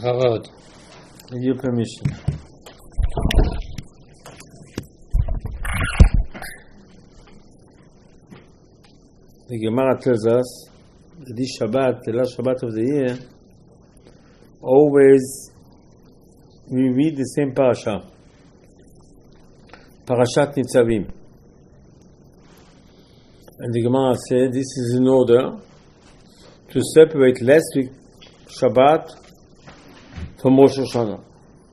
Harod, with your permission. The Gemara tells us that this Shabbat, the last Shabbat of the year, always we read the same parasha, Parashat Nitzavim. And the Gemara said this is in order to separate last week Shabbat from Rosh Hashanah.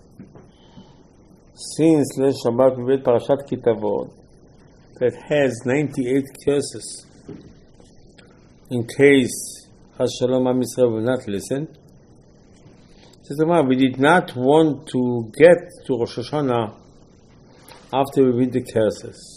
Since last Shabbat we read Parashat Ki Tavo that has 98 curses, in case Hashalom Am Yisrael will not listen. Says the Gemara, we did not want to get to Rosh Hashanah after we read the curses.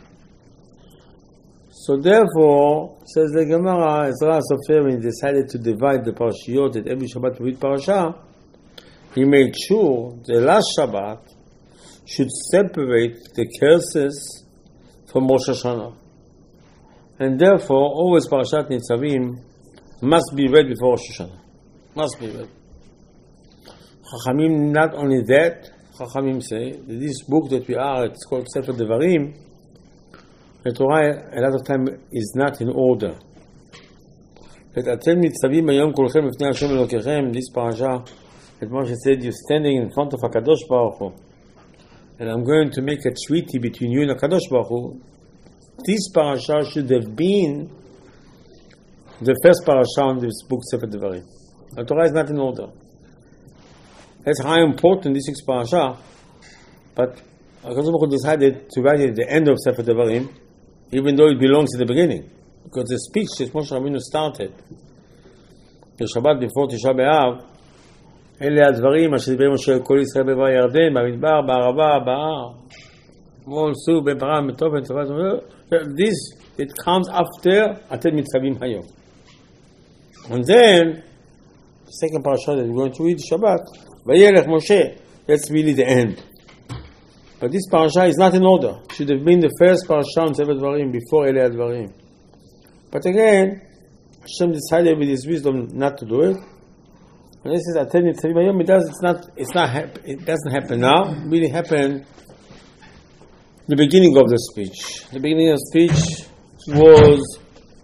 So therefore, says the Gemara, Ezra Sofer, when he decided to divide the parashiyot, that every Shabbat we read parasha, he made sure the last Shabbat should separate the curses from Rosh Hashanah. And therefore, always Parashat Nitzavim must be read before Rosh Hashanah. Must be read. Chachamim, not only that, Chachamim say that this book that we are, it's called Sefer Devarim, the Torah a lot of time is not in order. That Atem Nitzavim Hayom Kulchem B'fnei Hashem Elokechem, this parasha, that Moshe said, you're standing in front of HaKadosh Baruch Hu, and I'm going to make a treaty between you and HaKadosh Baruch Hu. This parasha should have been the first parasha in this book, Sefer Devarim. The Torah is not in order. That's how important this is parasha. But HaKadosh Baruch Hu decided to write it at the end of Sefer Devarim, even though it belongs at the beginning. Because the speech that Moshe Rabbeinu started, the Shabbat before Tisha B'Av, אלה הדברים אשר דיבר משה אל כל ישראל בעבר הירדן, במדבר, בערבה, בהר. Also, this, it comes after Atem Nitzavim Hayom. And then, the second parasha that we're going to read, Shabbat, Vayelech Moshe, that's really the end. But this parasha is not in order. It should have been the first parasha on Sefer Devarim before Ele Advarim. But again, Hashem decided with His wisdom not to do it. When this is Atem Nitzavim Hayom, it doesn't happen now. It really happened the beginning of the speech. The beginning of the speech was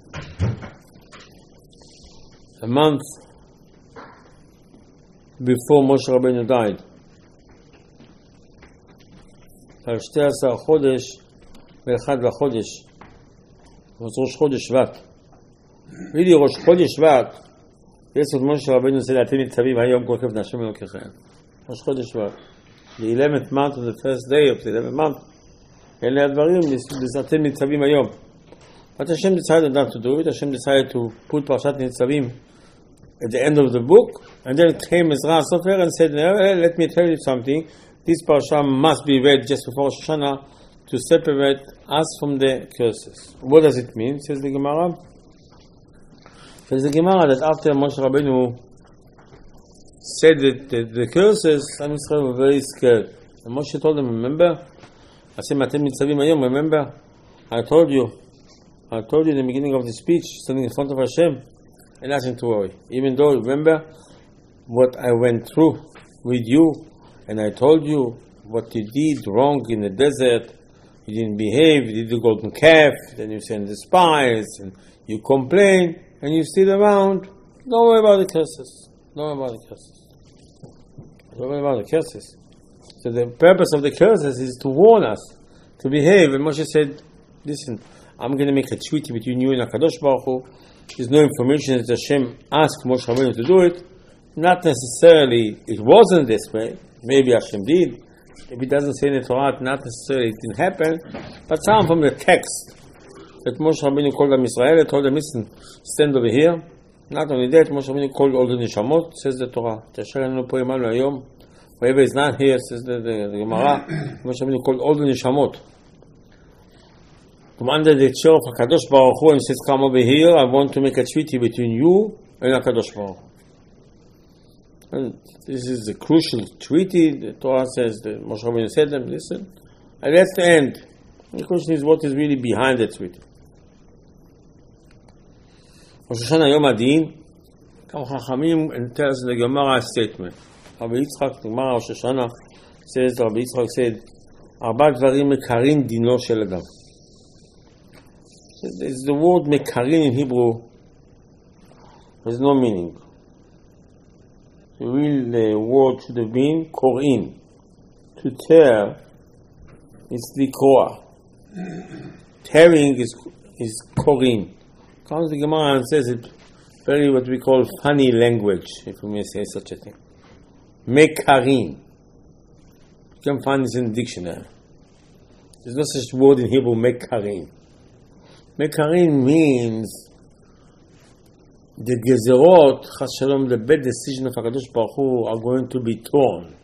a month before Moshe Rabbeinu died. על 12 חודש ואחד לחודש was ראש חודש שבט. really ראש חודש שבט, that's what Moshe Rabbeinu said, אתם ניצבים היום כל כבוד השם אלוקיכם. ראש חודש שבט. The 11th month of the first day of the 11th month. אלה הדברים, this אתם ניצבים היום. But Hashem decided not to do it. Hashem decided to put Parashat Nitzavim at the end of the book. And then came Ezra Sofer and said, let me tell you something. This parasha must be read just before Rosh Hashanah to separate us from the curses. What does it mean? Says the Gemara. Says the Gemara that after Moshe Rabbeinu said that the curses, Am Yisrael were very scared. And Moshe told them, remember? Remember? I told you in the beginning of the speech, standing in front of Hashem, and nothing to worry. Even though, remember what I went through with you, and I told you what you did wrong in the desert. You didn't behave, you did the golden calf, then you sent the spies, and you complain, and you're still around. Don't worry about the curses. Don't worry about the curses. So the purpose of the curses is to warn us, to behave. And Moshe said, listen, I'm going to make a treaty between you and HaKadosh Baruch Hu. There's no information that Hashem asked Moshe Rabbeinu to do it. Not necessarily, it wasn't this way. Maybe Hashem did. If it doesn't say in the Torah, not necessarily it didn't happen. But some from the text that Moshe Rabbeinu called them Israel, told them, listen, stand over here. Not only that, Moshe Rabbeinu called all the Neshamot, says the Torah. Whoever is not here, says the Gemara, Moshe Rabbeinu called all the Neshamot. From under the chair of HaKadosh Baruch Hu, and says, come over here, I want to make a treaty between you and HaKadosh Baruch Hu. And this is a crucial treaty. The Torah says that Moshe Rabbeinu said them, listen, and that's the end. The question is, what is really behind the treaty? Rosh Hashanah Yom Adin, Kam Chachamim, and tells the Gemara a statement. Rabbi Yitzchak, the Gemara Rosh Hashanah says, Rabbi Yitzchak said, Arba dvarim mekarin dino shel adam. There's the word mekarin in Hebrew has no meaning. The real word should have been korin. To tear is likroa. Tearing is korin. Comes the Gemara and says it very what we call funny language, if we may say such a thing. Mekarin. You can find this in the dictionary. There's no such word in Hebrew, mekarin. Mekarin means the gezerot, chas shalom, the bad decision of HaKadosh Baruch Hu are going to be torn.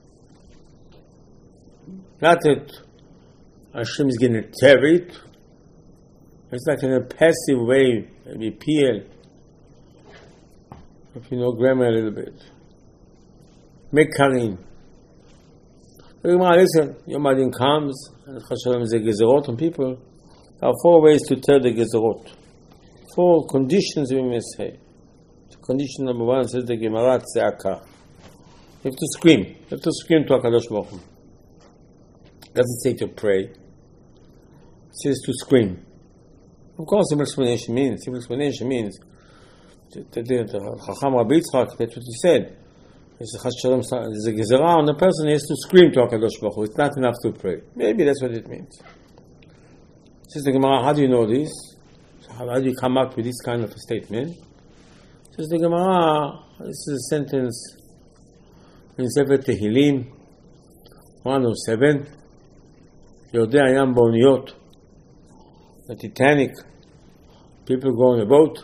Not that Hashem is going to tear it. It's like in a passive way, maybe PL. If you know grammar a little bit. Mekarin. Listen, Yom Adin comes, and chas shalom is a gezerot on people. There are 4 ways to tear the gezerot. 4 conditions we may say. Condition number 1 says the Gemara Tzeaka. You have to scream. You have to scream to HaKadosh Baruch Hu. It doesn't say to pray. It says to scream. Of course, simple explanation means the Chacham Rabbi Yitzchak, that's what he said. There's a gezerah on the person, he has to scream to HaKadosh Baruch Hu. It's not enough to pray. Maybe that's what it means. Says the Gemara, how do you know this? How do you come up with this kind of a statement? Says the Gemara, this is a sentence in Sefer Tehillim 107. Yodei Hayam Ba'oniyot, the Titanic, people go on a boat.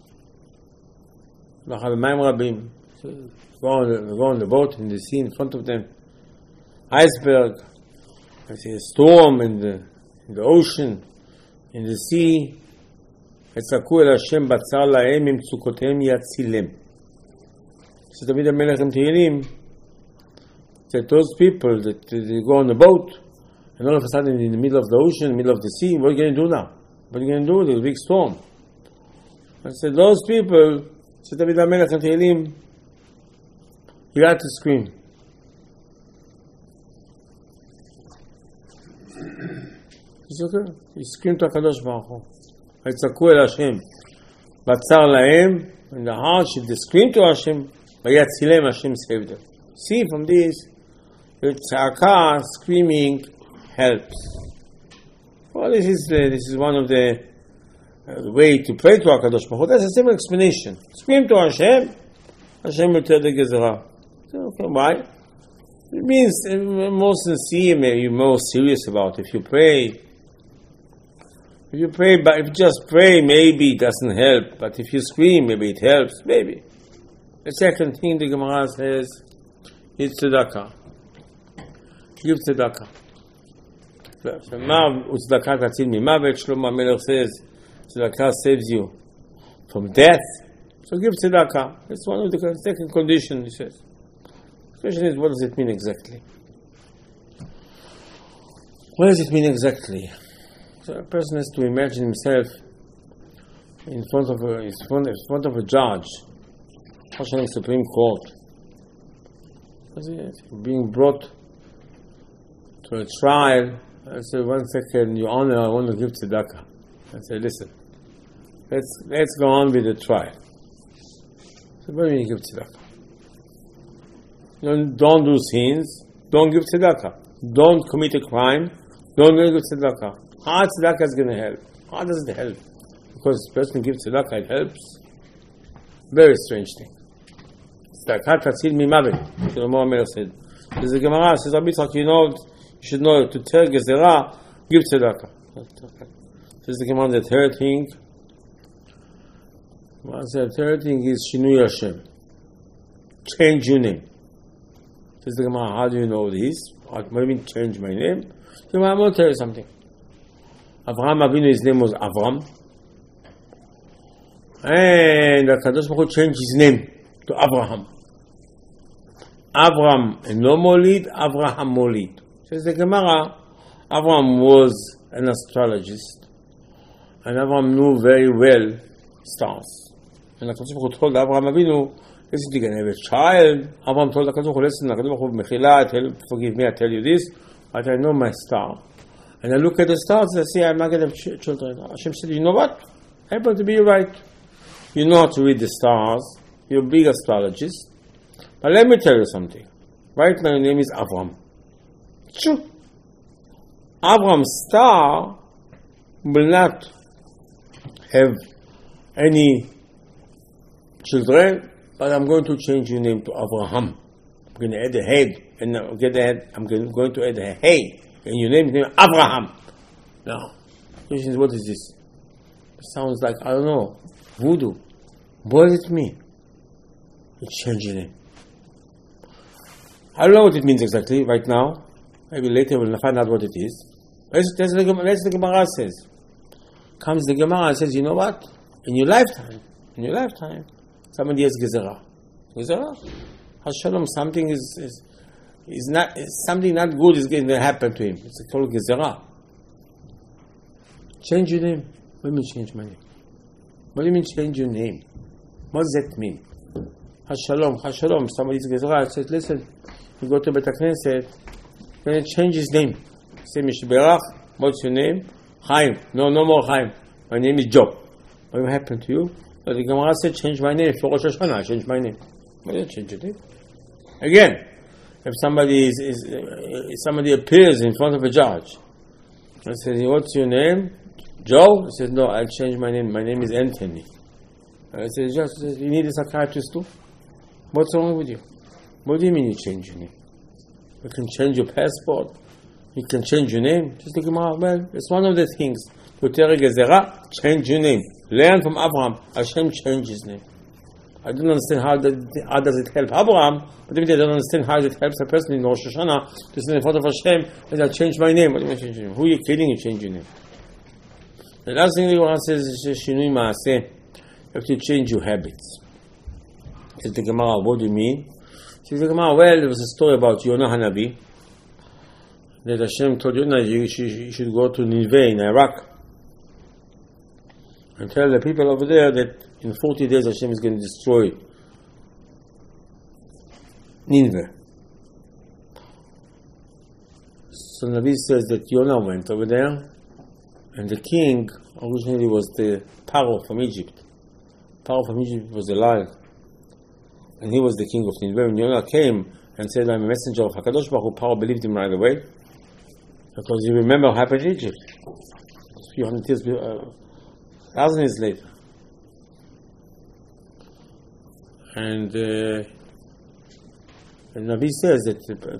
Go on the boat in the sea in front of them. Iceberg. I see a storm in the ocean, in the sea. יצעקו אל השם בצר להם ממצוקותיהם יצילם. So David HaMelech in Tehillim, that those people that they go on the boat and all of a sudden in the middle of the ocean, in the middle of the sea, what are you going to do now? What are you going to do? There's a big storm. I said, those people, so David HaMelech in Tehillim, you have to scream. It's okay. You scream to HaKadosh Baruch Hu. יצעקו אל השם בצר להם, in the hardship they scream to Hashem, ויצילם, Hashem saved them. See from this, the tzaka, screaming, helps. Well, this is one of the way to pray to HaKadosh Baruch Hu. That's a simple explanation. Scream to Hashem, Hashem will tell the gezerah. Okay, why? It means more sincere, maybe you're more serious about it. If you pray, but if you just pray, maybe it doesn't help. But if you scream, maybe it helps. Maybe. The second thing the Gemara says is tzedakah. Give tzedakah. Tzedakah tatzil mimavet. Shlomo HaMelech says tzedakah saves you from death. So give tzedakah. It's one of the second condition, he says. The question is, what does it mean exactly? What does it mean exactly? So a person has to imagine himself in front of a judge, Hashem Supreme Court, being brought to a trial. I say, 1 second, Your Honor, I want to give tzedakah. I say, listen, let's go on with the trial. So what do you give tzedakah? Don't do sins. Don't give tzedakah. Don't commit a crime. Don't give tzedakah. How tzedakah is going to help? How does it help? Because the person gives tzedakah, it helps. Very strange thing. Tzedakah tatzil mimavet. Shlomo HaMelech said. There's a Gemara says, Rabbi Yitzchak, you should know to tell gezerah, give tzedakah. Says the Gemara, the third thing. The third thing is Shinui Hashem. Change your name. Says the Gemara, how do you know this? What do you mean change my name? So I'm going to tell you something. Avraham Avinu, his name was Avram. And the Kadosh Baruch Hu changed his name to Abraham. Avram, and no Molid, Avraham Molid. Says the Gemara, Avram was an astrologist. And Avram knew very well stars. And the Kadosh Baruch Hu told Avraham Avinu, Listen, you're going to have a child. Abraham told HaKadosh Baruch Hu, listen, HaKadosh Baruch Hu, Mechila, forgive me, I tell you this, but I know my star. And I look at the stars and I say, I'm not going to have children. Hashem said, you know what? I happen to be right. You know how to read the stars. You're a big astrologist. But let me tell you something. Right now, your name is Avram. Sure. Avram's star will not have any children, but I'm going to change your name to Avraham. I'm going to add a head, and I'm going to add a hey, and your name is Avraham. Now, questions, what is this? It sounds like, I don't know, voodoo. What does it mean? You change your name. I don't know what it means exactly right now. Maybe later we'll find out what it is. Let's the Gemara says. Comes the Gemara and says, you know what? In your lifetime, somebody has Gezerah. Gezerah? Hashalom, something something not good is going to happen to him. It's called Gezerah. Change your name. What do you mean change my name? What do you mean change your name? What does that mean? Hashalom, somebody's Gezerah says, listen, you go to Bet HaKnesset, you're going to change his name. Say, Mishberach, what's your name? Chaim. No more Chaim. My name is Joe. What will happen to you? So the Gemara said, change my name. For Rosh Hashanah, I change my name. Why did I change your name? Again, if somebody appears in front of a judge and says, what's your name? Joe? He says, no, I'll change my name. My name is Anthony. I said, Judge, you need a psychiatrist too? What's wrong with you? What do you mean you change your name? You can change your passport. You can change your name. Just think about, well, it's one of the things. Change your name. Learn from Abraham. Hashem changed his name. I don't understand how does it help Abraham, but if they don't understand how it helps a person in Rosh Hashanah to stand in front of Hashem and I change my name. What do you mean change your name? Who are you kidding? You change your name. The last thing the Quran says is Shinui Maaseh. You have to change your habits. Says the Gemara, what do you mean? Says the Gemara, well, there was a story about Yonah Hanavi that Hashem told Yonah you should go to Nineveh in Iraq and tell the people over there that in 40 days Hashem is going to destroy Nineveh. So Navi says that Yonah went over there, and the king originally was the Paro from Egypt. Paro from Egypt was alive, and he was the king of Nineveh. When Yonah came and said, I'm a messenger of HaKadosh Baruch Hu, Paro believed him right away, because you remember what happened in Egypt. A few hundred years, 1,000 years later. And the Navi says that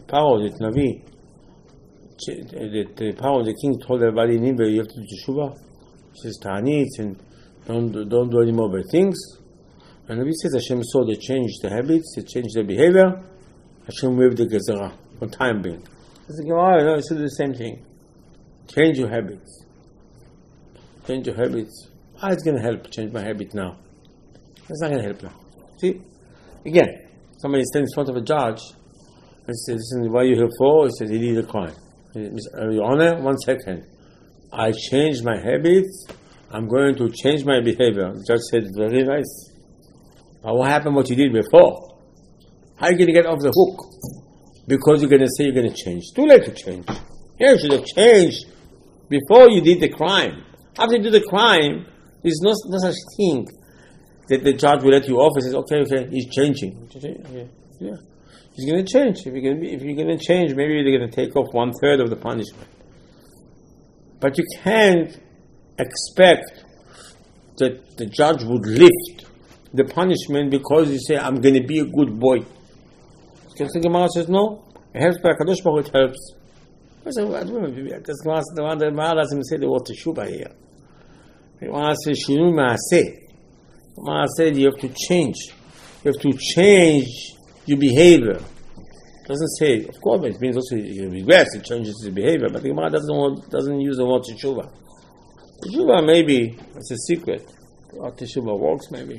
the power of the king told everybody in Nineveh, you have to do Teshuvah. He says, Ta'anit, and don't do any more bad things. And Navi says, Hashem saw they changed the habits, they changed their behavior. Hashem waved the Gezerah for time being. It's like, you should do the same thing. Change your habits. Change your habits. How is it going to help change my habit now? It's not going to help now. See? Again, somebody stands in front of a judge and says, listen, what are you here for? He says, he did a crime. Your Honor, 1 second. I changed my habits. I'm going to change my behavior. The judge said, very nice. But what happened what you did before? How are you going to get off the hook? Because you're going to say you're going to change. Too late to change. Yeah, you should have changed before you did the crime. After you do the crime, there's no such thing that the judge will let you off and says, okay, he's changing. Yeah. He's going to change. If you're going to change, maybe they're going to take off 1/3 of the punishment. But you can't expect that the judge would lift the punishment because you say, I'm going to be a good boy. Because the Gemara says, no, it helps by HaKadosh Baruch Hu, it helps. Because the Gemara doesn't say the word Teshuvah here. The Gemara says, Shinui Maaseh. The Gemara said you have to change. You have to change your behavior. It doesn't say, of course, it means also you regress, it changes his behavior, but the Gemara doesn't use the word Teshuvah. Teshuvah, maybe, it's a secret. How Teshuvah works, maybe.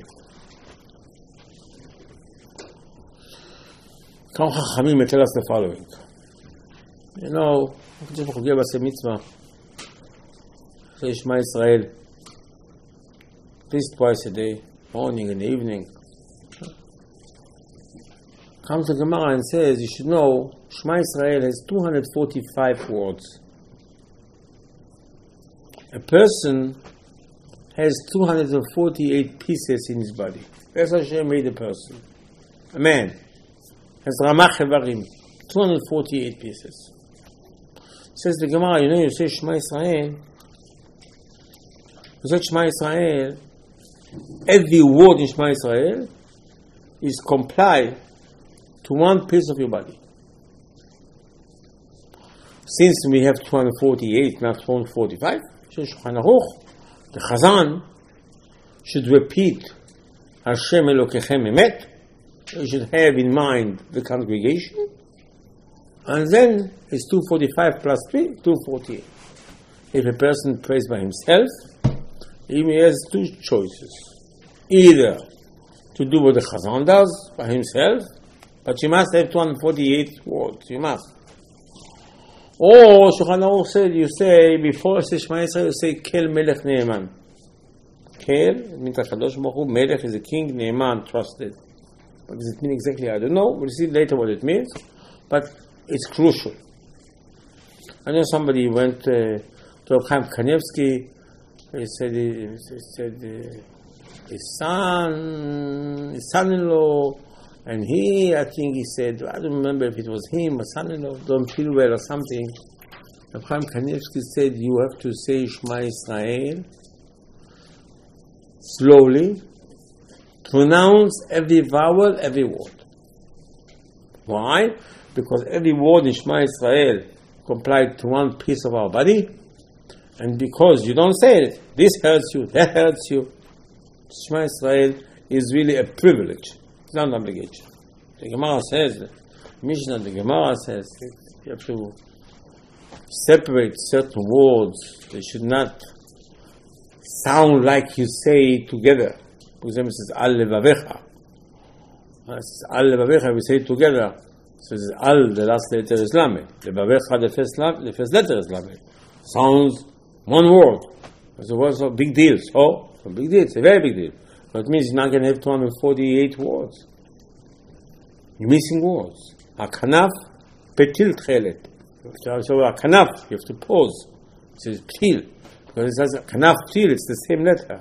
Kam Chachamim tell us the following. You know, HaKadosh Baruch Hu gave us a mitzvah. So Shema Yisrael, at least twice a day, morning and evening. Comes the Gemara and says, you should know, Shema Israel has 245 words. A person has 248 pieces in his body. That's how Hashem made a person. A man has Ramach Evarim, 248 pieces. Says the Gemara, you say Shema Israel. You say Shema Israel. Every word in Shema Israel is complied to one piece of your body. Since we have 248, not 245, Shulchan Aruch, the Chazan should repeat Hashem Elokechem Emet. You should have in mind the congregation, and then it's 245 plus 3, 248. If a person prays by himself, he has two choices: either to do what the Chazan does by himself, but you must have 248 words. You must. Or Shulchan Aruch said, you say before Shema Yisrael, you say Kel Melech Ne'eman. Kel means Kadosh Baruch Hu. Melech is a king. Ne'eman, trusted. What does it mean exactly? I don't know. We'll see later what it means. But it's crucial. I know somebody went to Chaim Kanievsky. He said his son-in-law, and I think he said, I don't remember if it was him or son-in-law, don't feel well or something. Chaim Kanievsky said, you have to say Shema Israel slowly, pronounce every vowel, every word. Why? Because every word in Shema Israel complies to one piece of our body, and because you don't say it, this hurts you, that hurts you. Shema Israel is really a privilege. It's not an obligation. The Gemara says, Mishnah, the Gemara says, you have to separate certain words. They should not sound like you say together. For example, it says, Al Levavecha. It says, Al Levavecha, we say it together. It says, Al, the last letter is Lamed. Levavecha, the first letter is Lamed. Sounds one word. So what's a big deal? So, a big deal. It's a very big deal. But it means you're not going to have 248 words. You're missing words. Akanaf, petil tchelet. So akanaf, you have to pause. It says ptil. Because it says akanaf, ptil, it's the same letter.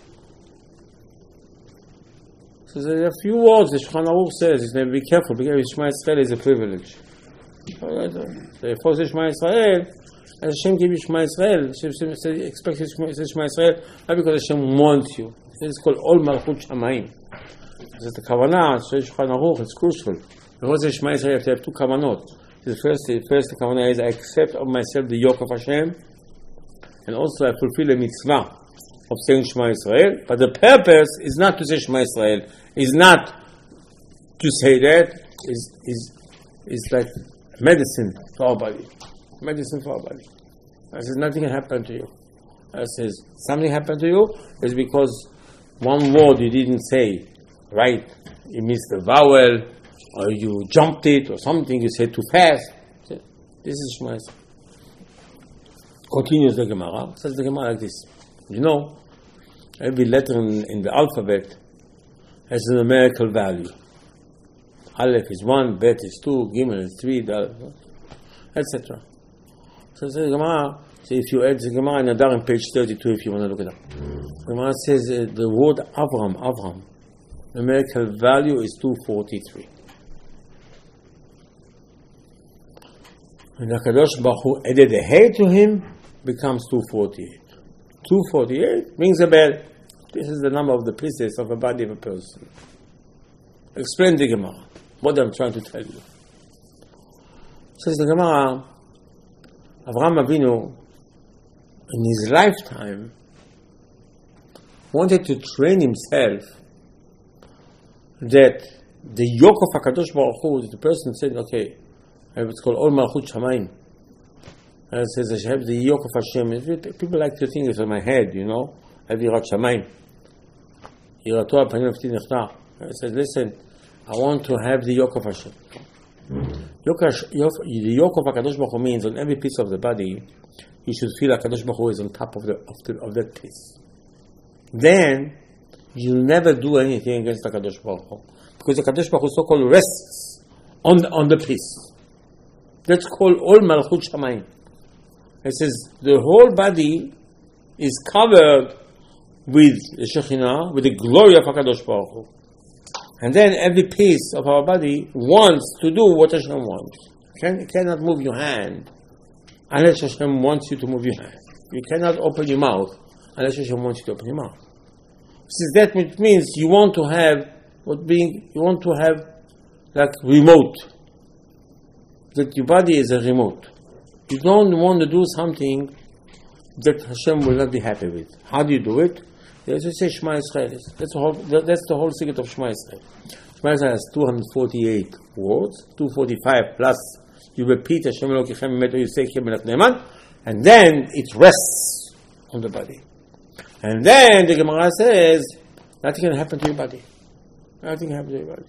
So there are a few words the Shulchan Aruch says, be careful, because Shema Yisrael is a privilege. Therefore, Shema Yisrael, as Hashem gave you Shema Yisrael, Hashem expects you to say Shema Yisrael, not because Hashem wants you. It's called Ol Malchut Shamayim. This is the Kavanah, so Shulchan Aruch, it's crucial. Because the Shema Yisrael, you have to have two Kavanot. The first Kavanah is, I accept of myself the yoke of Hashem, and also I fulfill the mitzvah of saying Shema Yisrael, but the purpose is not to say Shema Yisrael, is not to say that, is like medicine for our body. Medicine for our body. I says, nothing can happen to you. I says, something happened to you is because one word you didn't say right. You missed the vowel, or you jumped it, or something you said too fast. This is Shema Yisrael. Continues the Gemara. Says the Gemara like this. You know, every letter in the alphabet has a numerical value. Aleph is 1, Bet is 2, Gimel is 3, etc. So the Gemara, so if you add the Gemara in Adar on page 32, if you want to look it up. The Gemara says the word Avram, numerical value is 243. When the Kadosh Baruch Hu added a hey to him, becomes 248. 248 rings a bell. This is the number of the pieces of a body of a person. Explain the Gemara, what I'm trying to tell you. Says the Gemara, Avraham Avinu, in his lifetime, wanted to train himself that the yoke of HaKadosh Baruch Hu, the person said, okay, I have what's called Ol Malchut Shamayim. And it says, I should have the yoke of Hashem. People like to think it's on my head, you know, I have Yirat Shamayim. Yirato HaPanim V'ti Nechta. I said, listen, I want to have the yoke of Hashem. The yoke of HaKadosh Baruch Hu means on every piece of the body, you should feel HaKadosh Baruch Hu is on top of that piece. Then, you'll never do anything against HaKadosh Baruch Hu. Because HaKadosh Baruch Hu so-called rests on the piece. That's called Ol Malchut Shamayim. It says the whole body is covered with the Shekhinah, with the glory of HaKadosh Baruch Hu. And then every piece of our body wants to do what Hashem wants. You cannot move your hand unless Hashem wants you to move your hand. You cannot open your mouth unless Hashem wants you to open your mouth. Since that means you want to have like remote. That your body is a remote. You don't want to do something that Hashem will not be happy with. How do you do it? As you say, Shema Yisrael. That's the whole secret of Shema Yisrael. Shema Yisrael has 248 words, 245 plus you repeat Hashem Elokechem Emet, or you say Hashem Melech Ne'eman, and then it rests on the body. And then the Gemara says, nothing can happen to your body. Nothing can happen to your body.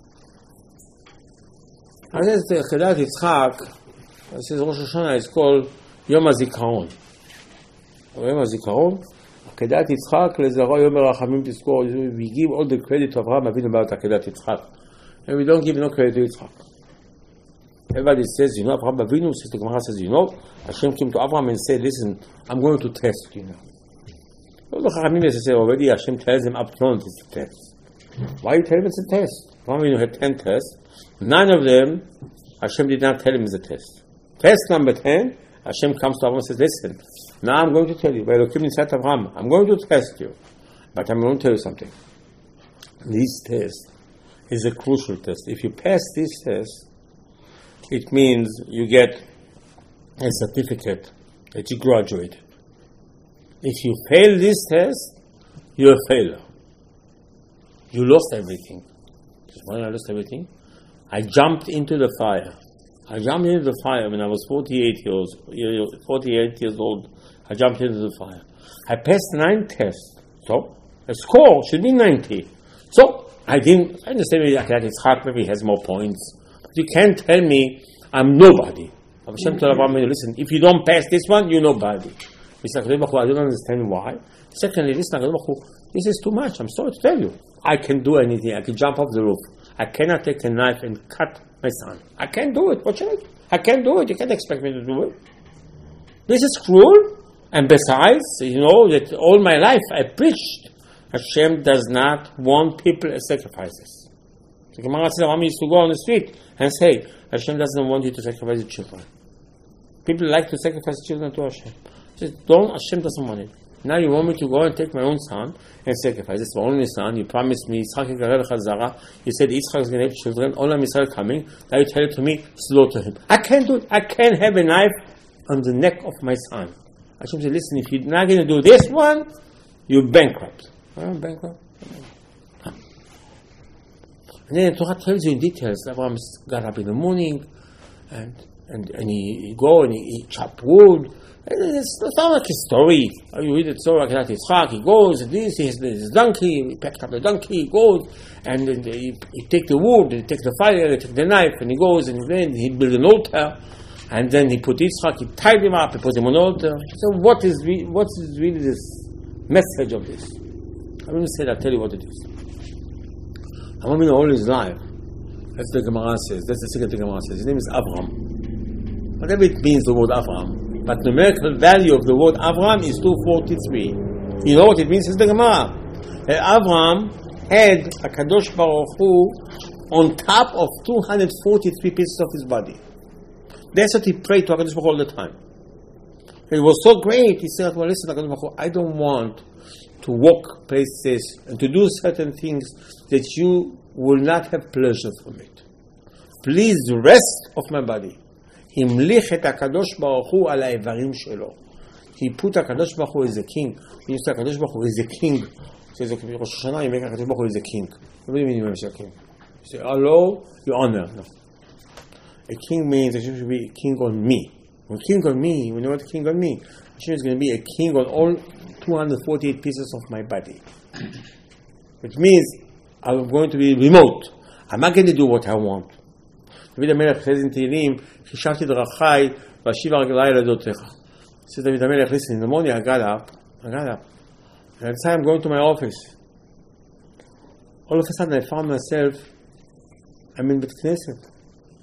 And then the Akedat Yitzchak, it says Rosh Hashanah is called Yom HaZikaron. Yom HaZikaron, Akedat Yitzchak, Lezaro Yom HaRachamim Tizkor. We give all the credit to Avraham Avinu about Akedat Yitzchak. And we don't give no credit to Yitzchak. Everybody says, Avraham Avinu, says the Gemara says, Hashem came to Avraham and said, listen, I'm going to test you now. All the Chachamim say already, Hashem tells him up front it's a test. Why you tell him it's a test? Avraham Avinu had 10 tests. 9 of them, Hashem did not tell him it's a test. Test number 10, Hashem comes to Avraham and says, listen, now I'm going to tell you, I'm going to test you, but I'm going to tell you something. This test is a crucial test. If you pass this test, it means you get a certificate that you graduated. If you fail this test, you're a failure. You lost everything. When I lost everything, I jumped into the fire. When I was 48 years old. I jumped into the fire. I passed 9 tests. So, the score should be 90. So, I understand maybe Yitzchak maybe has more points. But you can't tell me I'm nobody. Hashem told Abraham, listen, if you don't pass this one, you're nobody. I don't understand why. Secondly, listen, this is too much. I'm sorry to tell you. I can do anything. I can jump off the roof. I cannot take a knife and cut my son. I can't do it. What should I do? I can't do it. You can't expect me to do it. This is cruel. And besides, that all my life I preached, Hashem does not want people as sacrifices. The Gemara says, Rami used to go on the street and say, Hashem doesn't want you to sacrifice your children. People like to sacrifice children to Hashem. He says, Hashem doesn't want it. Now you want me to go and take my own son and sacrifice. It's my only son. You promised me, you said Yitzchak is going to have children, all of Israel coming. Now you tell it to me, slaughter him. I can't do it. I can't have a knife on the neck of my son. Hashem said, listen, if you're not going to do this one, you're bankrupt. Bankrupt? And then the Torah tells you in details. Abraham got up in the morning and he go and he chop wood. It's not like a story. You read the Torah, Yitzchak, he goes, and he has his donkey, he packed up the donkey, he goes, and then he take the wood, he take the fire, he take the knife, and he goes, and then he build an altar, and then he put Yitzchak, he tied him up, he put him on an altar. So what is really this message of this? I will say, I'll tell you what it is. I want to know all his life. That's the Gemara says, that's the second thing Gemara says. His name is Avram. Whatever it means, the word Avram. But the numerical value of the word Avram is 243. You know what it means? It's the Gemara. Avram had a Kadosh Baruch Hu on top of 243 pieces of his body. That's what he prayed to HaKadosh Baruch Hu all the time. It was so great. He said, well, listen, HaKadosh Baruch Hu, I don't want to walk places and to do certain things that you will not have pleasure from it. Please, the rest of my body. המליך את הקדוש ברוך הוא על האיברים שלו. He put הקדוש ברוך הוא as a king. He used to הקדוש ברוך הוא as a king. So ראש השנה, he make הקדוש ברוך הוא as a king. What do you mean he's a king? You say, hello, your honor. No. A king means that Hashem should be a king on me. When king on me, we know what king on me. Hashem is going to be a king on all 248 pieces of my body. Which means I'm going to be remote. I'm not going to do what I want. דוד המלך says in Tehillim, חישבתי דרכי ואשיבה רגלי לדותיך. Says David HaMelech, listen, in the morning I got up, and I decided I'm going to my office. All of a sudden I found myself, I'm in Bet Knesset.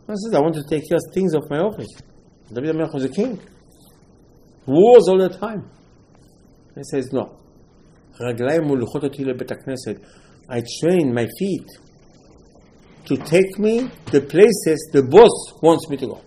I said, I want to take care of things of my office. David HaMelech was a king. Wars all the time. He says, no. רגליים מוליכות אותי לבית הכנסת. I train my feet to take me the places the boss wants me to go.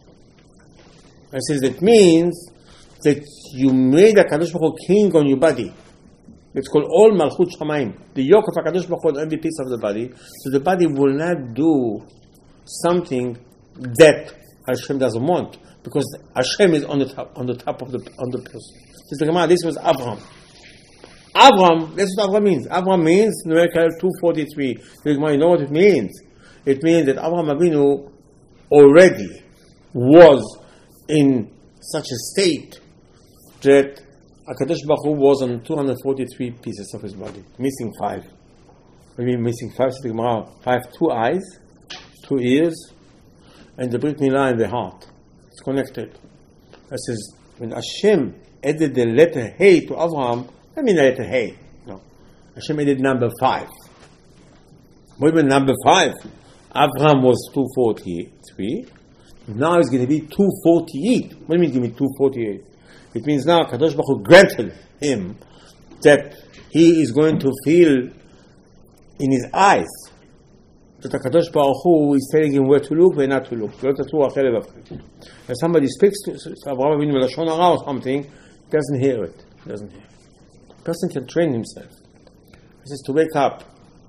I says, that means that you made HaKadosh Baruch Hu king on your body. It's called all Malchut Shamayim. The yoke of HaKadosh Baruch Hu on every piece of the body. So the body will not do something that Hashem doesn't want. Because Hashem is on the top of the person. This was Abraham. Abraham, that's what Abraham means. Abraham means, Numeral 243. You know what it means? It means that Abraham Avinu already was in such a state that HaKadosh Baruch Hu was on 243 pieces of his body, missing 5. Maybe missing 5, so the Gemara, 5, 2 eyes, 2 ears, and the Brit Milah in the heart. It's connected. That says, when Hashem added the letter Hey to Abraham, I mean the letter Hey. No. Hashem added number 5. What was number 5? Abraham was 243. Now it's going to be 248. What do you mean give me 248? It means now Kadosh Baruch Hu granted him that he is going to feel in his eyes that Kadosh Baruch Hu is telling him where to look, where not to look. If somebody speaks to Abraham Avinu Lashon Hara or something, he doesn't hear it. A person can train himself. He says to wake up.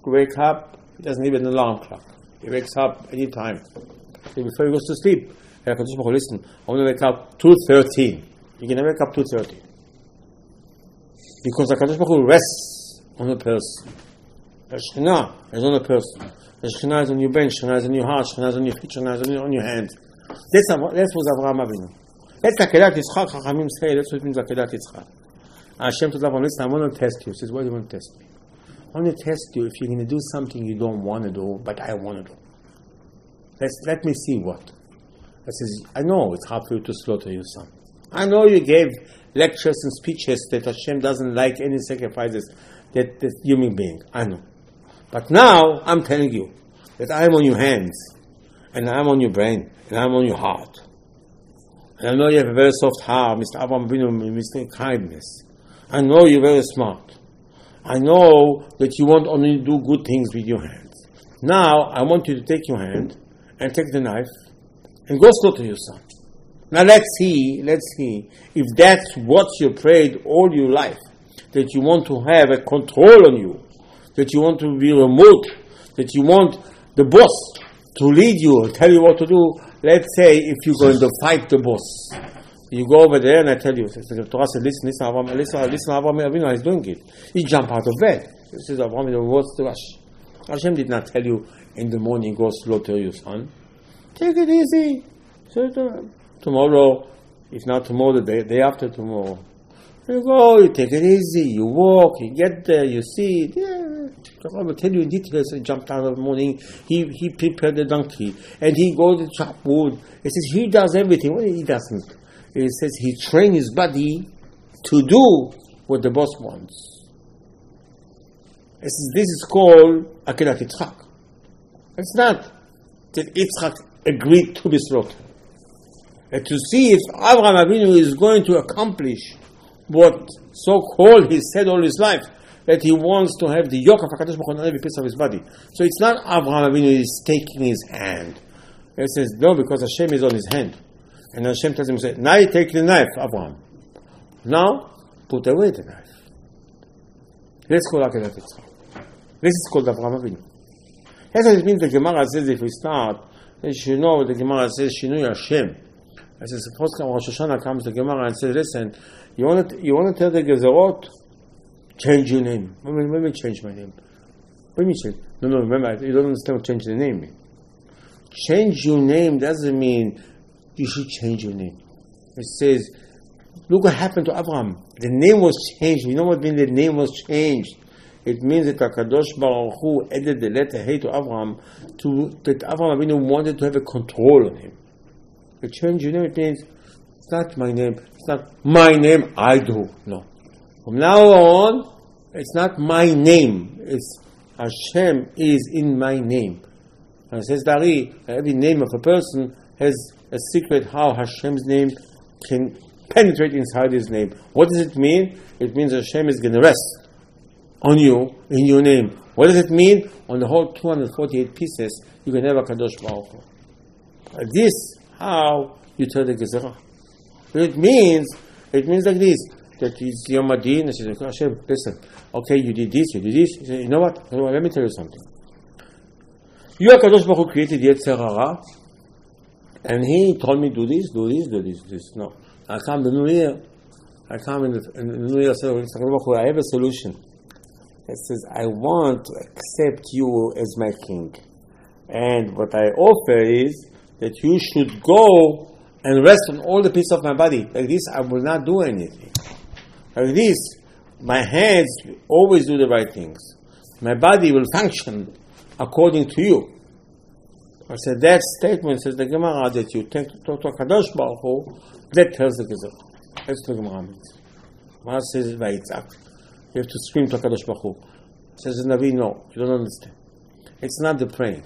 He doesn't need an alarm clock. He wakes up any time. Before he goes to sleep, Kadosh Baruch Hu, listen, I want to wake up 2:13. You can wake up 2:30. Because HaKadosh Baruch Hu rests on a person. The Shekhinah is on a person. The Shekhinah is on your bench, Shekhinah is on your heart, Shekhinah is on your feet, Shekhinah is on your hand. That's what Avraham Avinu. That's Akedat Yitzchak, Chachamim say, that's what it means Akedat Yitzchak. Hashem told Avraham, listen, I want to test you. He says, why do you want to test me? I want to test you if you're going to do something you don't want to do, but I want to do. Let me see what. I says, I know it's hard for you to slaughter your son. I know you gave lectures and speeches that Hashem doesn't like any sacrifices that human being. I know. But now I'm telling you that I'm on your hands, and I'm on your brain, and I'm on your heart. And I know you have a very soft heart, Mr. Avraham Avinu, Mr. Kindness. I know you're very smart. I know that you want only to do good things with your hands. Now I want you to take your hand and take the knife and go slaughter your son. Now let's see if that's what you prayed all your life, that you want to have a control on you, that you want to be remote, that you want the boss to lead you and tell you what to do. Let's say if you're going to fight the boss. You go over there and I tell you, the Torah said, listen, Avraham Avinu is doing it. He jumped out of bed. This is Avraham Avinu, what's the rush? Hashem did not tell you in the morning, go slaughter your son. Take it easy. Tomorrow, if not tomorrow, the day after tomorrow. You go, you take it easy, you walk, you get there, you see. I will tell you in details. He jumped out in the morning, he prepared the donkey, and he goes to chop wood. He says he does everything. Well, he doesn't. He says he trained his body to do what the boss wants. This is called Akedat Yitzchak. It's not that Yitzchak agreed to be slaughtered. And to see if Avraham Avinu is going to accomplish what so-called he said all his life, that he wants to have the yoke of HaKadosh Baruch Hu on every piece of his body. So it's not Avraham Avinu is taking his hand. He says, no, because Hashem is on his hand. And Hashem tells him, now you take the knife, Avraham. Now, put away the knife. Let's call Akedat Yitzchak. This is called Avraham Avinu. That's what it means the Gemara says if we start, then you know the Gemara says, Shinui Hashem. I said, suppose Rosh Hashanah comes to the Gemara and says, listen, you want to tell the Gezerot, change your name. Let me change my name. What do you mean change? No, remember, you don't understand what change the name means. Change your name doesn't mean you should change your name. It says, look what happened to Abraham. The name was changed. You know what means the name was changed? It means that HaKadosh Baruch Hu added the letter Hey to Abraham that Avraham Avinu wanted to have a control on him. To change your name, it means, it's not my name. It's not my name, I do. No. From now on, it's not my name. It's Hashem is in my name. And it says Dari, every name of a person has a secret how Hashem's name can penetrate inside his name. What does it mean? It means Hashem is going to rest on you, in your name. What does it mean? On the whole 248 pieces, you can have a Kadosh Baruch Hu. This, how you tell the Gezerah. It means like this, that it's Yom Adin, and she says, Hashem, listen, okay, you did this. He said, you know what? Let me tell you something. You, Kadosh Baruch Hu, created Yetzer Hara, and he told me, do this. No. I come the New Year. I come in the New Year, I have a solution. It says, I want to accept you as my king. And what I offer is that you should go and rest on all the pieces of my body. Like this, I will not do anything. Like this, my hands always do the right things. My body will function according to you. I said, that statement says the Gemara that you talk to Kadosh Baruch Hu, that tells the Gezerah. That's what the Gemara means. Gemara says, Vayitzak. You have to scream to Kadosh Baruch Hu. Says the Navi, no, you don't understand. It's not the praying.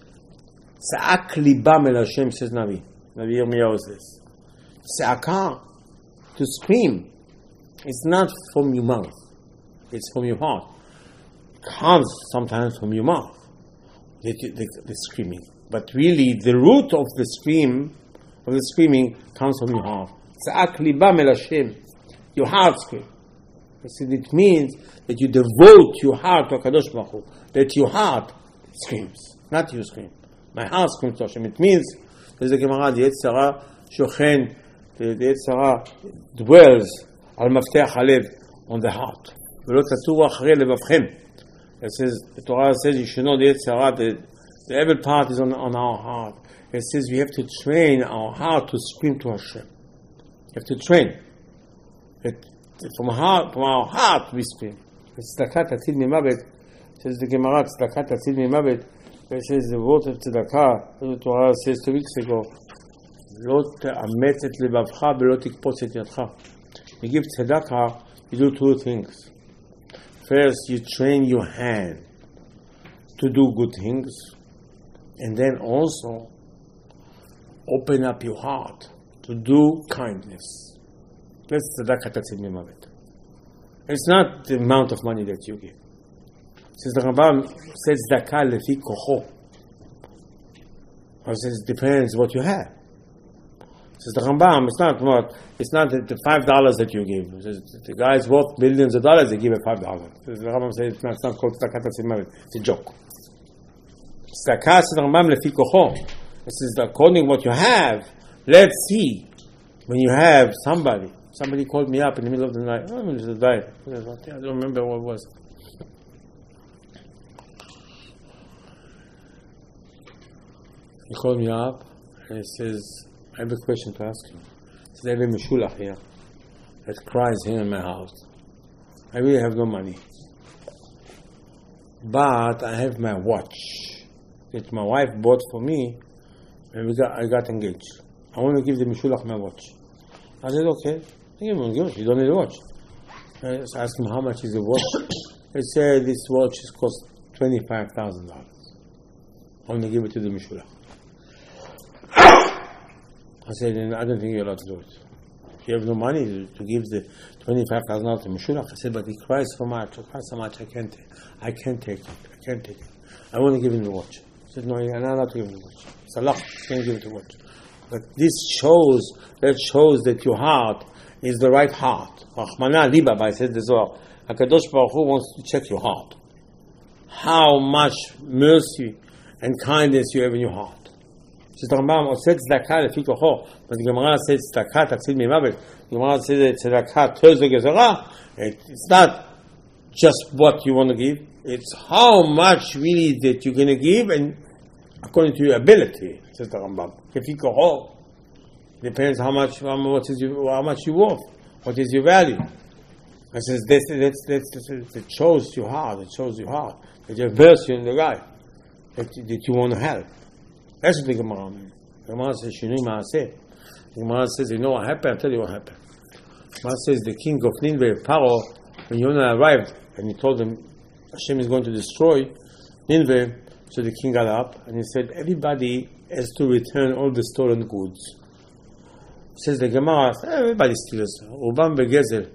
Tza'ak libam el Hashem, says Navi. Navi Yirmiyahu says. Tza'aka, to scream, it's not from your mouth. It's from your heart. It comes sometimes from your mouth, the screaming. But really, the root of the screaming comes from your heart. Tza'ak libam el Hashem. Your heart scream. It means that you devote your heart to HaKadosh Baruch Hu, that your heart screams, not you scream. My heart screams to Hashem. It means, there's a Gemara, the Yetzer Hara shochen, the Yetzer Hara dwells al mafteach halev, on the heart. V'lo taturu acharei levavchem. It says, the Torah says, you should know the Yetzer Hara, the evil part is on our heart. It says we have to train our heart to scream to Hashem. You have to train it. From our heart we scream. Tzedakah tatzil mimavet. Says the Gemara, tzedakah tatzil mimavet. It says the word of tzedakah. The Torah says 2 weeks ago, lo te'ametz et levavcha v'lo tikpotz et yadcha. You give tzedakah, you do 2 things. First, you train your hand to do good things, and then also open up your heart to do kindness. That's tzedakah tatzil mimavet. It's not the amount of money that you give. Since the Rambam says tzedakah lefi kocho, it says it depends what you have. Says the Rambam, it's not the $5 that you give. It says the guy's worth millions of dollars, they give it $5. Says the Rambam says it's not called tzedakah tatzil mimavet. It's a joke. Tzedakah, says the Rambam lefi kocho. It says according to what you have. Let's see when you have somebody called me up in the middle of the night. I don't remember what it was. He called me up and he says, I have a question to ask you. He says, I have a Meshulach here that cries here in my house. I really have no money. But I have my watch that my wife bought for me and I got engaged. I want to give the Meshulach my watch. I said, okay. You don't need a watch. I asked him, how much is the watch? He said, this watch cost $25,000. I want to give it to the Meshulach. I said, I don't think you're allowed to do it. If you have no money to give the $25,000 to Meshulach, I said, but he cries so much, I can't take it. I want to give him the watch. I said, no, you're not allowed to give him the watch. It's Allah, you can't give it the watch. But this shows that your heart is the right heart. Rachmana liba, I said this well. HaKadosh Baruch Hu wants to check your heart. How much mercy and kindness you have in your heart. Says the Rambam, said tzedakah lefi kocho, but the Gemara says tzedakah tatzil mimavet. The Gemara says that tzedakah tells the Gezerah. It's not just what you want to give. It's how much really that you're going to give, and according to your ability. Says the Rambam. Lefi kocho. Depends how much you worth. What is your value? I says that shows your heart. It shows your heart that you have mercy on the guy that you want to help. That's what the Gemara means. The Gemara says shinui maaseh. The Gemara says, you know what happened? I'll tell you what happened. The Gemara says the king of Nineveh, Paro, when Yonah arrived and he told him Hashem is going to destroy Nineveh, So the king got up and he said, everybody has to return all the stolen goods. Says the Gemara, everybody steals. Rubam begezel.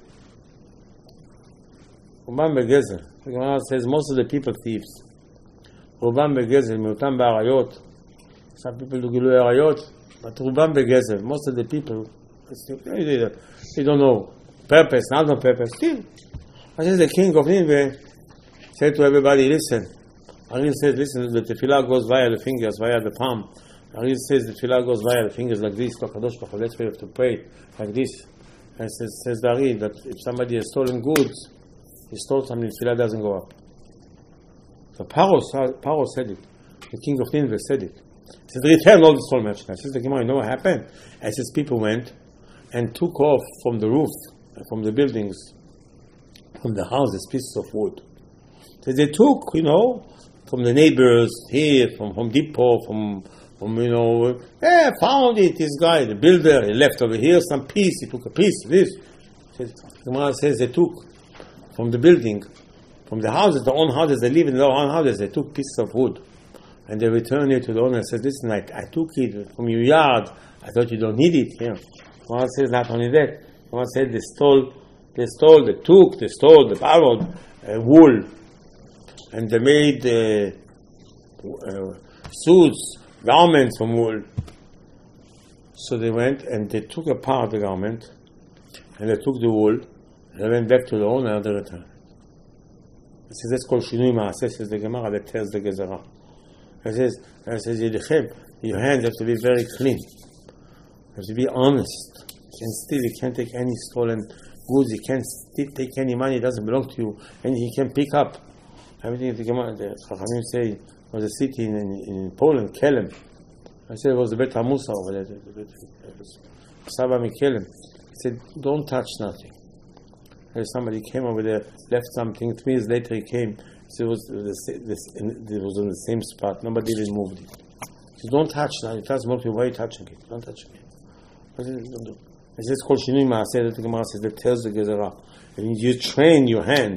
Rubam begezel. The Gemara says most of the people thieves. Rubam begezel, miutam be'arayot. Some people do gilui arayot, but rubam begezel. Most of the people, they don't know purpose, not on purpose, steal. And says the king of Nineveh said to everybody, listen. Ariel says, listen, the tefillah goes via the fingers, via the palm. Ariel says the tefillah goes via the fingers like this. That's why you have to pray like this. And says the Ariel that if somebody has stolen goods, he stole something, tefillah doesn't go up. So Paro said it. The king of Nineveh said it. He says, return all the stolen merchandise. Says the Gemara, you know what happened? And says people went and took off from the roof, from the buildings, from the houses, pieces of wood. So they took, from the neighbors here, from Home Depot, from found it, this guy, the builder, he left over here some piece, he took a piece, this. The Gemara says they took from the building, from the houses, their own houses, they live in their own houses, they took pieces of wood. And they returned it to the owner and said, listen, I took it from your yard, I thought you don't need it here. The Gemara says not only that, the Gemara said they stole, they borrowed wool, and they made suits, garments from wool. So they went and they took apart the garment, and they took the wool, and they went back to the owner and they returned. It says that's called Shinui Maaseh, says the Gemara that tells the Gezerah. It says your hands have to be very clean. You have to be honest. You can't take any stolen goods, you can't take any money, it doesn't belong to you, and you can pick up. Everything the Chachamim say was a city in Poland, Kelm. I said it was the Bet HaMusa over there, Saba Mikelem. He said, don't touch nothing. Somebody came over there, left something, 3 years later he came, so it was on the same spot, nobody even moved it. He said, don't touch nothing, it doesn't belong to you, why are you touching it? Don't touch it. I said, don't do. It says called Shinui Maaseh, the Gemara says that tells the Gezerah. It means you train your hands,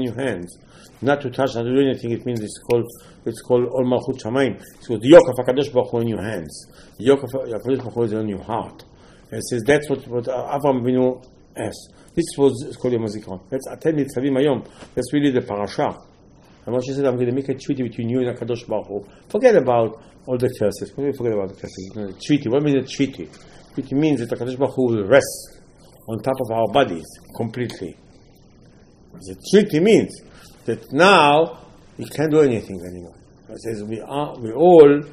not to touch, not to do anything. It means it's called Ol Malchut Shamayim. It's called the yoke of HaKadosh Baruch Hu in your hands. The yoke of HaKadosh Baruch Hu is on your heart. And it says that's what Avraham Avinu asked. This was called Yom HaZikaron. That's Atem Nitzavim Hayom. That's really the parasha. And Moshe said, I'm going to make a treaty between you and HaKadosh Baruch Hu. Forget about all the curses. Forget about the curses. The treaty. What means a treaty? It means that HaKadosh Baruch Hu will rest on top of our bodies completely. The treaty means that now we can't do anything anymore. It says we all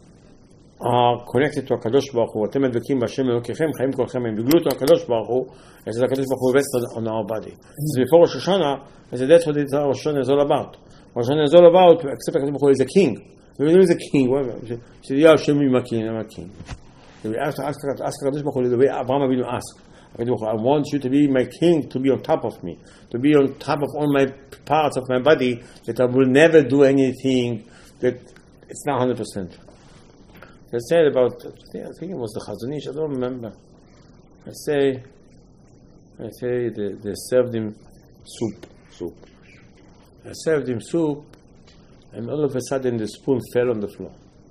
are connected to HaKadosh Baruch Hu. Atem adbekim b'Hashem Elokechem chayim kolchem and biglu to HaKadosh Baruch Hu. It says HaKadosh Baruch Hu rests on our body. So before Rosh Hashanah, I said that's what Rosh Hashanah is all about. Rosh Hashanah is all about to accept HaKadosh Baruch Hu as a king. When there is a king, he said, yeah, Hashem I'm a king. We have to ask HaKadosh Baruch Hu the way Avraham Avinu asked. I want you to be my king, to be on top of me, to be on top of all my parts of my body, that I will never do anything, that it's not 100%. They said about, I think it was the Chazon Ish, I don't remember. I say they served him soup. I served him soup, and all of a sudden the spoon fell on the floor.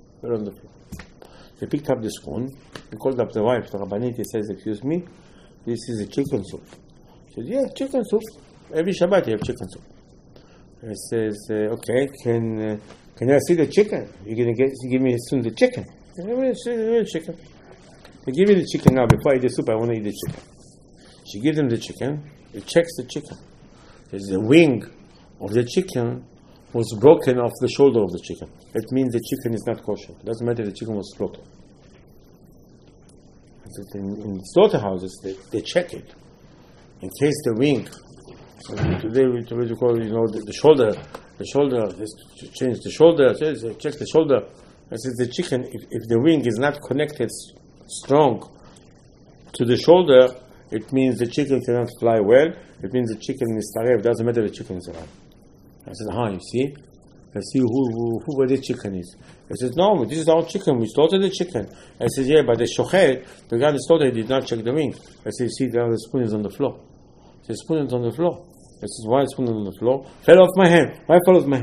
They picked up the spoon, he called up the wife, the Rabbanit, he says, excuse me, this is a chicken soup. He said, yeah, chicken soup. Every Shabbat you have chicken soup. He says, okay, can I see the chicken? You're going to give me soon the chicken. Chicken. They give me the chicken now. Before I eat the soup, I want to eat the chicken. She gives him the chicken. He checks the chicken. There's the wing of the chicken was broken off the shoulder of the chicken. That means the chicken is not kosher. It doesn't matter if the chicken was slaughtered. In slaughterhouses, they check it in case the wing. Today we call the shoulder. The shoulder. Change the shoulder. Check the shoulder. That says the chicken. If the wing is not connected strong to the shoulder, it means the chicken cannot fly well. It means the chicken is tarev. Doesn't matter the chicken is alive. I said, you see? I see who where the chicken is. I said, no, this is our chicken. We slaughtered the chicken. I said, yeah, but the shochet, the guy that slaughtered, did not check the wing. I said, see, the spoon is on the floor. The spoon is on the floor. I said, why is the spoon on the floor? Fell off my hand. Why fell off my hand?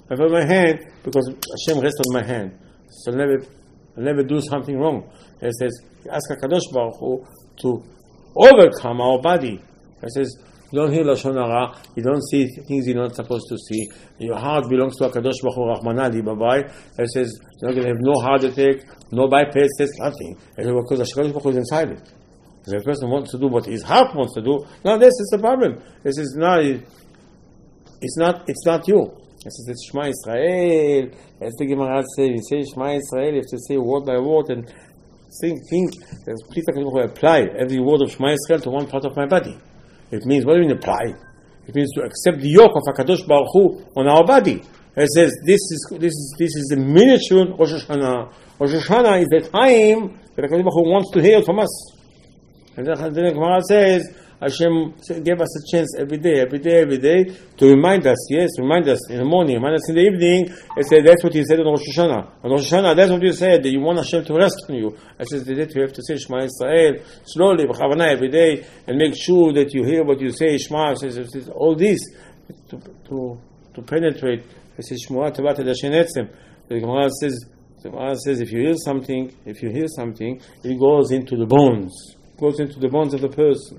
I felt my hand because Hashem rests on my hand. So I'll never do something wrong. It says, ask HaKadosh Baruch Hu to overcome our body. It says, you don't hear Lashon Hara, you don't see things you're not supposed to see. Your heart belongs to HaKadosh Baruch Hu, Rahmanah Libabai. It says, you're not going to have no heart attack, no bypass test, nothing. It's because HaKadosh Baruch Hu is inside it. If a person wants to do what his heart wants to do, no, this is the problem. This is not, it's not you. This is the Shema Yisrael. As the Gemara says, you say Shema Yisrael, you have to say word by word and think that please apply every word of Shema Yisrael to one part of my body. It means, what do you mean apply? It means to accept the yoke of HaKadosh Baruch Hu on our body. It says, this is the miniature Rosh Hashanah. Rosh Hashanah is the time that HaKadosh Baruch Hu wants to hear from us. And then the Gemara says, Hashem gave us a chance every day to remind us in the morning, remind us in the evening. It said, that's what you said on Rosh Hashanah. On Rosh Hashanah, that's what you said, that you want Hashem to rest on you. It says that you have to say Shema Yisrael slowly, b'chavana every day, and make sure that you hear what you say, Shema. It says all this to penetrate. It says Shmuah Tabat Hashem Etzem. The Gemara says, if you hear something, it goes into the bones. It goes into the bones of the person.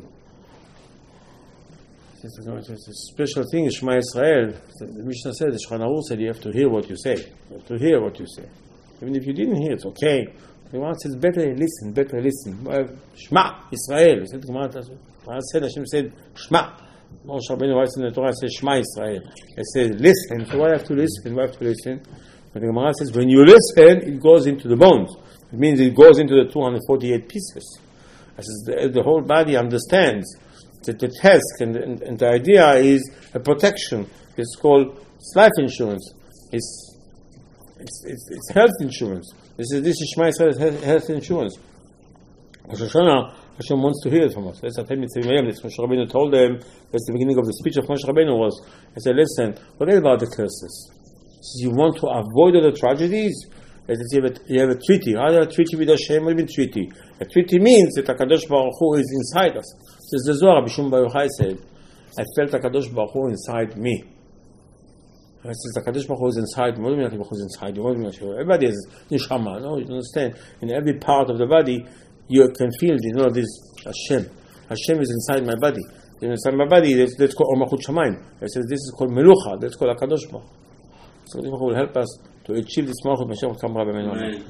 It's a special thing in Shema Yisrael. The Mishnah said, the Shulchan Aruch said, you have to hear what you say. You have to hear what you say. Even if you didn't hear, it's okay. The Gemara says, better listen. Shema Yisrael. Hashem said, Shema. Moshe Rabbeinu writes in the Torah, says Shema Yisrael. It says, listen. So why have to listen? But the Gemara says, when you listen, it goes into the bones. It means it goes into the 248 pieces. The whole body understands that the task and the idea is a protection. It's called life insurance. It's health insurance. This is Shema Yisrael health insurance. Rosh Hashanah, Hashem wants to hear it from us. That's what Moshe Rabbeinu told them. That's the beginning of the speech of Moshe Rabbeinu was. He said, listen, forget about the curses. You want to avoid all the tragedies? You have a treaty. How do you have a treaty with Hashem? What do you mean treaty? A treaty means that HaKadosh Baruch Hu is inside us. This is the Zohar, Rabbi Shimon Bar Yochai said, I felt HaKadosh Baruch Hu inside me. It says HaKadosh Baruch Hu is inside me. What do you mean HaKadosh Baruch Hu is inside you? Everybody has neshama. No, you don't understand. In every part of the body, you can feel, this Hashem. Hashem is inside my body. Inside my body, that's called Or Malchut Shamayim. It says this is called Melucha. That's called HaKadosh Baruch Hu. So HaKadosh Baruch Hu will help us to achieve this Malchut Mashiach Kamra B'Menu.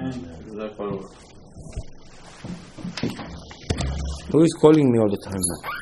Who is calling me all the time now?